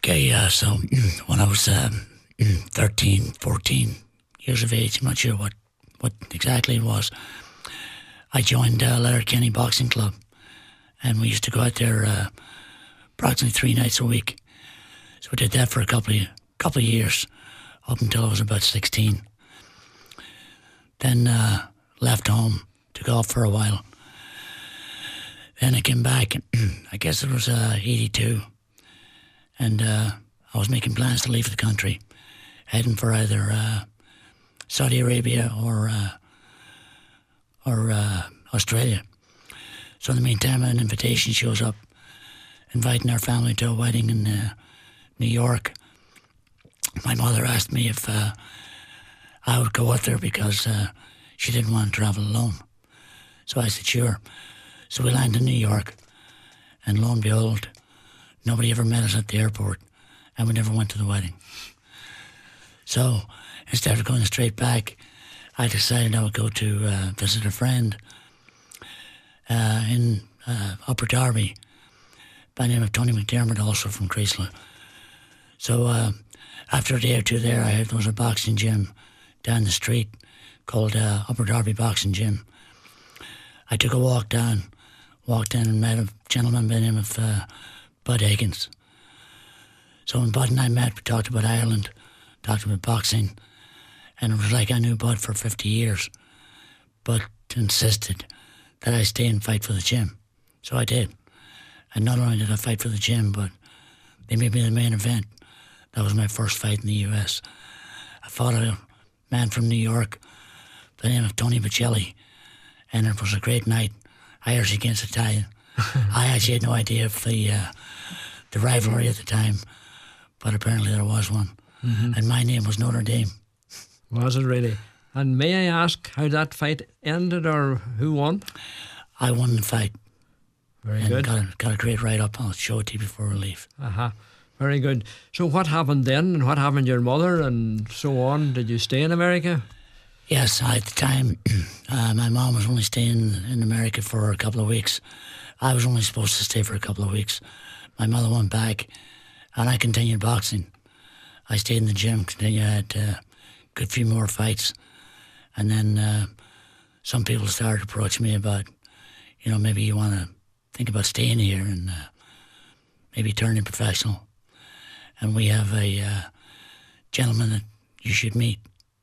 Okay, so when I was 13, 14 years of age, I'm not sure what exactly it was, I joined Letterkenny Boxing Club, and we used to go out there approximately 3 nights a week. So we did that for a couple of years, up until I was about 16. Then left home, took off for a while. Then I came back, I guess it was 82, and I was making plans to leave the country, heading for either Saudi Arabia or Australia. So in the meantime, an invitation shows up, inviting our family to a wedding in New York. My mother asked me if I would go with her because she didn't want to travel alone. So I said, sure. So we landed in New York, and lo and behold, nobody ever met us at the airport, and we never went to the wedding. So instead of going straight back, I decided I would go to visit a friend in Upper Darby by the name of Tony McDermott, also from Chrysler. So after a day or two there, I heard there was a boxing gym down the street called Upper Darby Boxing Gym. I took a walked in and met a gentleman by the name of Bud Higgins. So when Bud and I met, we talked about Ireland, talked about boxing, and it was like I knew Bud for 50 years. Bud insisted that I stay and fight for the gym. So I did. And not only did I fight for the gym, but they made me the main event. That was my first fight in the US. I fought a man from New York by the name of Tony Bocelli, and it was a great night. Irish against Italian. I actually had no idea of the rivalry at the time, but apparently there was one. Mm-hmm. And my name was Notre Dame. Was it really? And may I ask how that fight ended or who won? I won the fight. Very good. Got a great write-up. I'll show it to you before we leave. Very good. So what happened then, and what happened to your mother and so on? Did you stay in America? Yes, at the time, my mom was only staying in America for a couple of weeks. I was only supposed to stay for a couple of weeks. My mother went back, and I continued boxing. I stayed in the gym, I had a good few more fights. And then some people started approaching me about, maybe you want to think about staying here and maybe turning professional. And we have a gentleman that you should meet.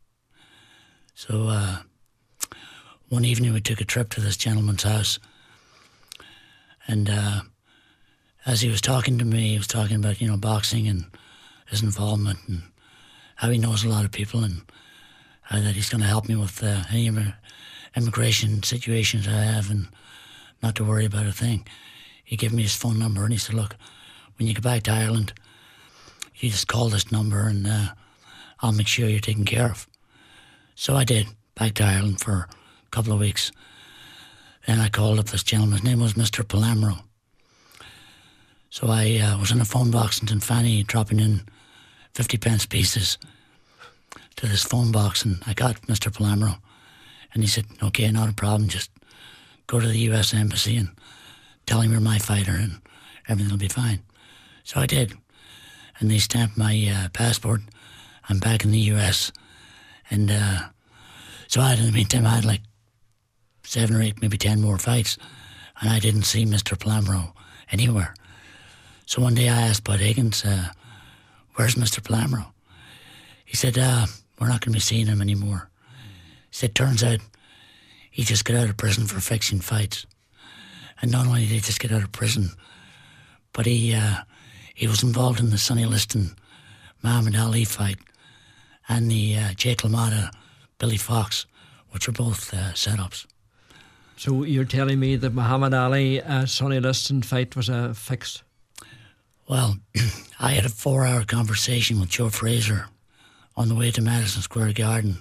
So one evening we took a trip to this gentleman's house, and as he was talking to me, he was talking about, boxing and his involvement and how he knows a lot of people and how that he's going to help me with any immigration situations I have and not to worry about a thing. He gave me his phone number and he said, look, when you get back to Ireland, you just call this number and I'll make sure you're taken care of. So I did, back to Ireland for a couple of weeks. Then I called up this gentleman. His name was Mr. Palamro. So I was in a phone box in Dunfanny, dropping in 50 pence pieces to this phone box, and I got Mr. Palamro. And he said, okay, not a problem, just go to the US Embassy and tell him you're my fighter and everything will be fine. So I did. And they stamped my passport. I'm back in the US. And so in the meantime, I had like 7 or 8, maybe 10 more fights, and I didn't see Mr. Palamro anywhere. So one day I asked Bud Higgins, where's Mr. Palamro? He said, we're not going to be seeing him anymore. He said, turns out he just got out of prison for fixing fights. And not only did he just get out of prison, but he was involved in the Sonny Liston Muhammad Ali fight and the Jake LaMotta, Billy Fox, which are both setups. So you're telling me that Muhammad Ali, Sonny Liston fight was fixed? Well, I had a 4-hour conversation with Joe Fraser on the way to Madison Square Garden.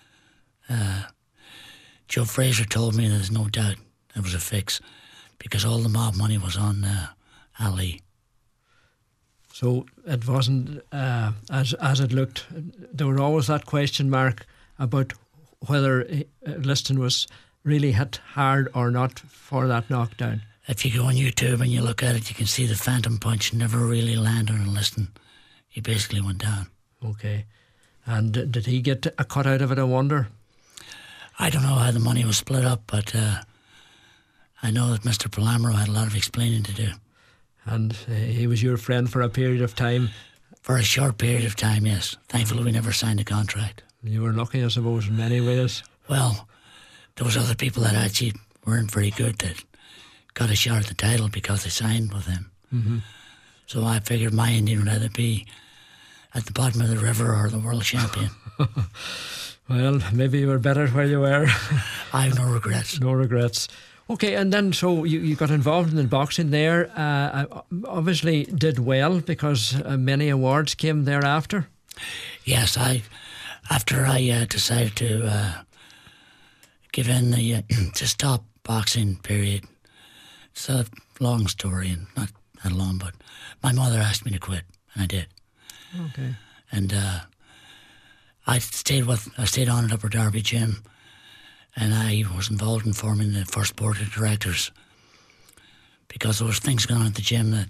Joe Fraser told me there's no doubt it was a fix because all the mob money was on Ali. So it wasn't as it looked. There was always that question mark about whether Liston was really hit hard or not for that knockdown. If you go on YouTube and you look at it, you can see the phantom punch never really landed unless he basically went down. Okay. And did he get a cut out of it, I wonder? I don't know how the money was split up, but I know that Mr. Palamaro had a lot of explaining to do. And he was your friend for a period of time? For a short period of time, yes. Thankfully, we never signed a contract. You were lucky, I suppose, in many ways. Well, there was other people that actually weren't very good that got a shot at the title because they signed with him. Mm-hmm. So I figured my Indian would either be at the bottom of the river or the world champion. Well, maybe you were better where you were. I have no regrets. No regrets. Okay, and then so you got involved in the boxing there. Obviously did well because many awards came thereafter. Yes, after I decided to give in the to stop boxing period. It's a long story and not that long, but my mother asked me to quit, and I did. Okay. And I stayed on at Upper Derby Gym, and I was involved in forming the first board of directors because there was things going on at the gym that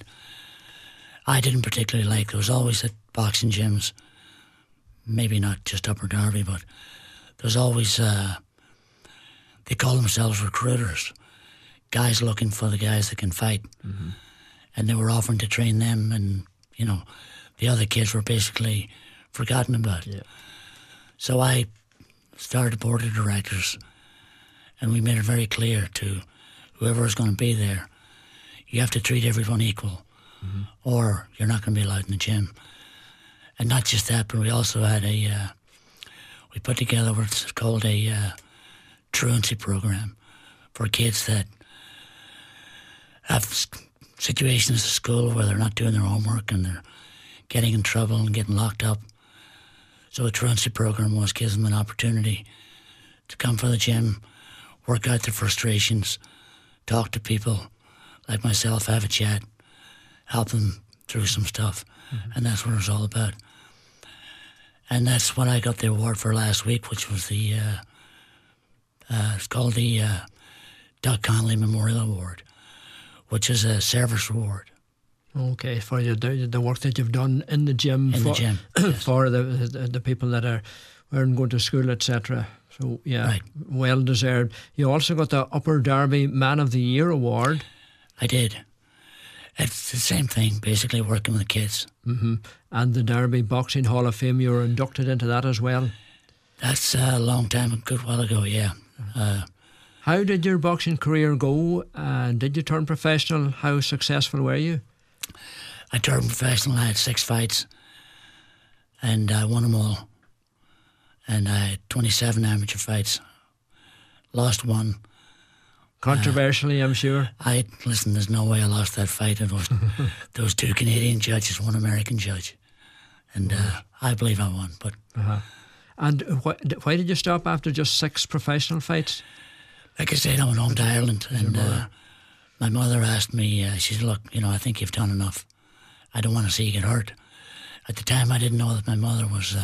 I didn't particularly like. There was always at boxing gyms, maybe not just Upper Derby, but there's always they call themselves recruiters, guys looking for the guys that can fight. Mm-hmm. And they were offering to train them, and the other kids were basically forgotten about. Yeah. So I started a board of directors, and we made it very clear to whoever was going to be there, you have to treat everyone equal, mm-hmm. or you're not going to be allowed in the gym. And not just that, but we also had we put together what's called a truancy program for kids that have situations at school where they're not doing their homework and they're getting in trouble and getting locked up. So a truancy program gives them an opportunity to come for the gym, work out their frustrations, talk to people like myself, have a chat, help them through some stuff. Mm-hmm. And that's what it was all about. And that's what I got the award for last week, which was the it's called the Doug Connolly Memorial Award, which is a service reward. Okay, for the work that you've done in the gym. Yes. For the people that weren't going to school, etc. So, yeah, right. Well deserved. You also got the Upper Derby Man of the Year award. I did. It's the same thing, basically working with the kids. Mm-hmm. And the Derby Boxing Hall of Fame, you were inducted into that as well. That's a long time, a good while ago, yeah. How did your boxing career go? Did you turn professional? How successful were you? I turned professional. I had 6 fights, and I won them all. And I had 27 amateur fights. Lost one. Controversially, I'm sure. Listen, there's no way I lost that fight. There was 2 Canadian judges, 1 American judge. And I believe I won. But And why did you stop after just 6 professional fights? Like I said, I went home to Ireland, and my mother asked me, she said, look, I think you've done enough. I don't want to see you get hurt. At the time, I didn't know that my mother was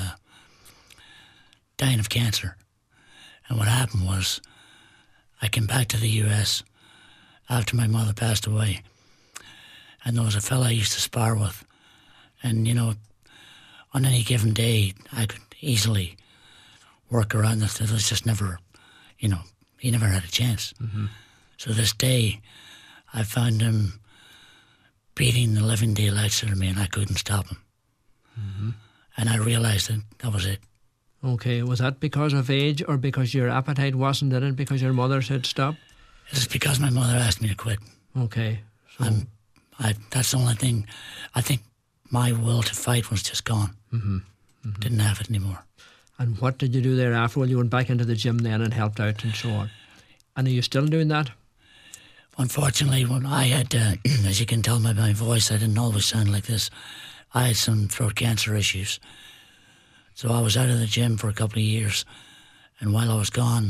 dying of cancer. And what happened was, I came back to the US after my mother passed away, and there was a fella I used to spar with. And, on any given day, I could easily work around this. It was just never, he never had a chance. Mm-hmm. So this day, I found him beating the living daylights out of me, and I couldn't stop him. Mm-hmm. And I realised that was it. Okay, was that because of age or because your appetite wasn't in it, because your mother said stop? It's because my mother asked me to quit. Okay. So that's the only thing. I think my will to fight was just gone. Mm-hmm. Mm-hmm. Didn't have it anymore. And what did you do thereafter? Well, you went back into the gym then and helped out and so on. And are you still doing that? Unfortunately, when I had, as you can tell by my voice, I didn't always sound like this. I had some throat cancer issues. So I was out of the gym for a couple of years. And while I was gone,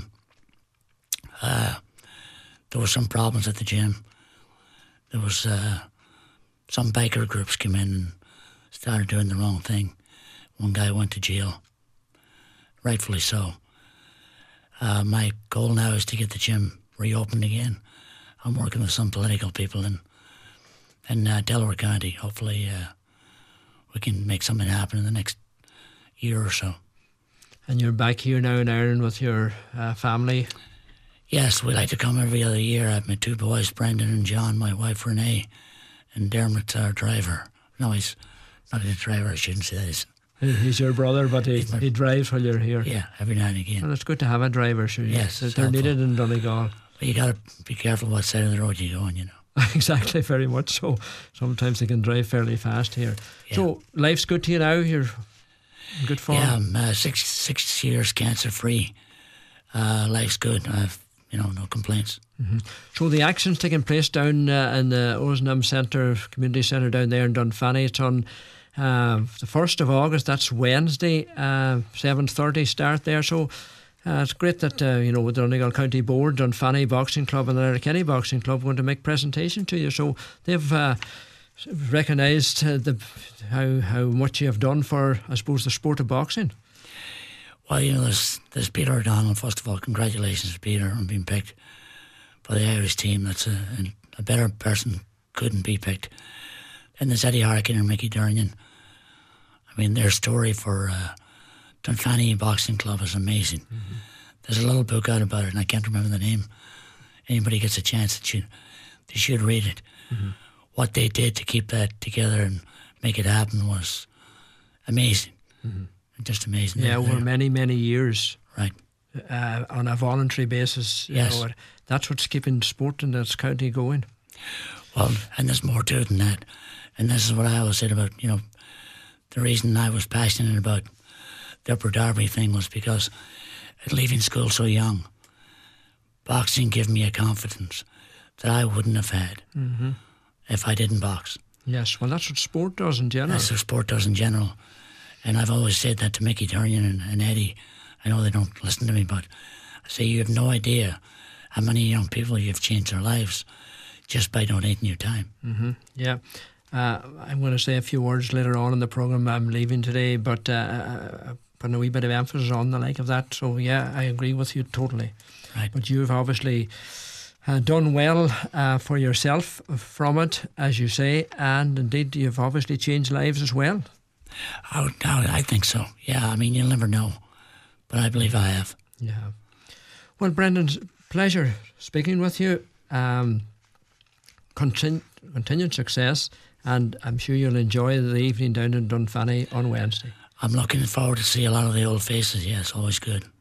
there were some problems at the gym. There was some biker groups came in and started doing the wrong thing. One guy went to jail, rightfully so. My goal now is to get the gym reopened again. I'm working with some political people in Delaware County. Hopefully we can make something happen in the next year or so. And you're back here now in Ireland with your family? Yes, we like to come every other year. I have my 2 boys, Brendan and John, my wife Renee, and Dermot's our driver. No, he's not a driver, I shouldn't say that. He's your brother, but he drives while you're here. Yeah, every now and again. Well, it's good to have a driver, sure. Yes, they're needed in Donegal. But you got to be careful what side of the road you go on, you know. Exactly, very much so. Sometimes they can drive fairly fast here. Yeah. So life's good to you now? You're in good form? Yeah, I'm 6 years cancer free. Life's good. I've no complaints. Mm-hmm. So the action's taking place down in the Ozanam Centre, Community Centre down there in Dunfanny. It's on the 1st of August. That's Wednesday, 7:30 start there. So it's great that with the Donegal County Board, Dunfanny Boxing Club and the Letterkenny Boxing Club going to make presentation to you. So they've recognised how much you have done for, I suppose, the sport of boxing. Well, there's Peter O'Donnell. First of all, congratulations to Peter on being picked by the Irish team. That's a better person couldn't be picked. And there's Eddie Harkin and Mickey Durnian. I mean, their story for Dunfanny Boxing Club is amazing. Mm-hmm. There's a little book out about it, and I can't remember the name. Anybody gets a chance, they should read it. Mm-hmm. What they did to keep that together and make it happen was amazing. Mm-hmm. Just amazing. Yeah, over many years. Right. On a voluntary basis. Yes. That's what's keeping sport in this county going. Well, and there's more to it than that. And this is what I always said about, the reason I was passionate about the Upper Darby thing was because at leaving school so young, boxing gave me a confidence that I wouldn't have had if I didn't box. Yes, well, that's what sport does in general. That's what sport does in general. And I've always said that to Mickey Durnian and Eddie. I know they don't listen to me, but I say you have no idea how many young people you've changed their lives just by donating your time. Mm-hmm. Yeah. I'm going to say a few words later on in the programme. I'm leaving today, but putting a wee bit of emphasis on the like of that. So, yeah, I agree with you totally. Right. But you've obviously done well for yourself from it, as you say, and indeed you've obviously changed lives as well. Oh, no, I think so. Yeah, I mean, you'll never know, but I believe I have. Yeah. Well, Brendan, pleasure speaking with you. Continued success, and I'm sure you'll enjoy the evening down in Dunfanny on Wednesday. I'm looking forward to see a lot of the old faces. Yes, always good.